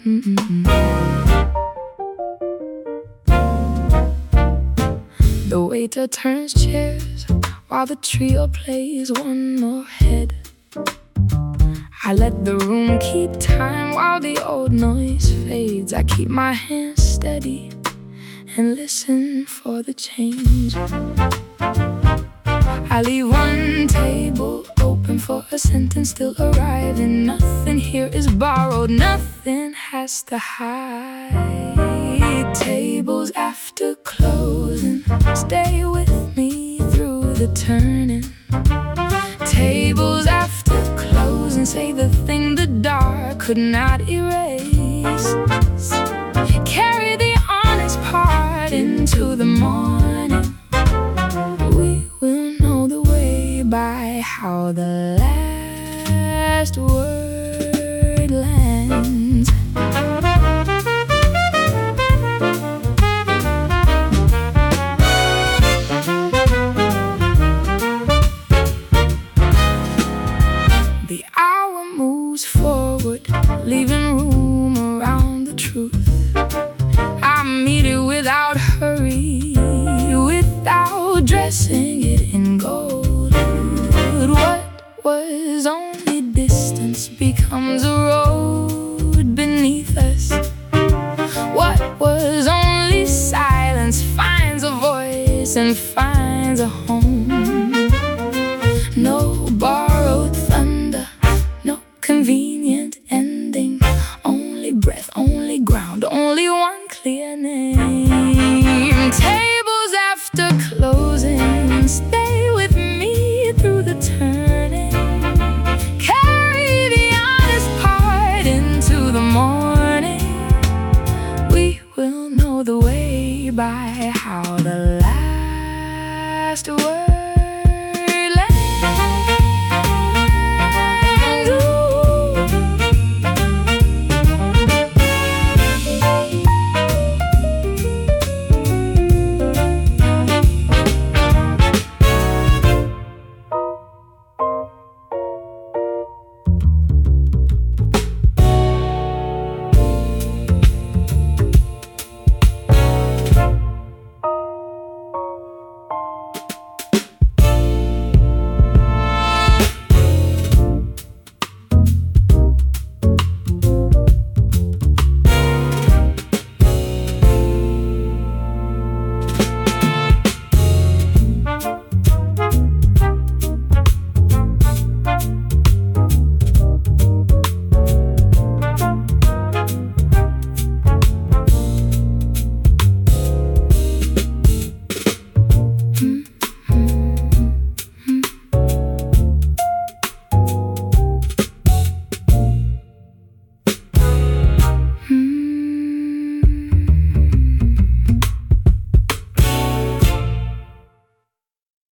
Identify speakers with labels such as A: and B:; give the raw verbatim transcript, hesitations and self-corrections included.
A: The waiter turns chairs while the trio plays one more head. I let the room keep time while the old noise fades. I keep my hands steady and listen for the change. I leave one table open for a sentence still arriving. Nothing here is borrowed, nothing has to hide. Tables after closing, stay with me through the turning. Tables after closing, say the thing the dark could not erase. Carry the honest part into the morning. We will know the way by how the last word lands. The hour moves forward, leaving room around the truth. I meet it without hurry, without dressing it in gold. What was only distance becomes a road beneath us. What was only silence finds a voice and finds a home. No borrowed thunder, no convenient ending. Only breath, only ground, only one clear name. Tables after closing, stay with me through the turning. Carry the honest part into the morning. We will know the way by how the last word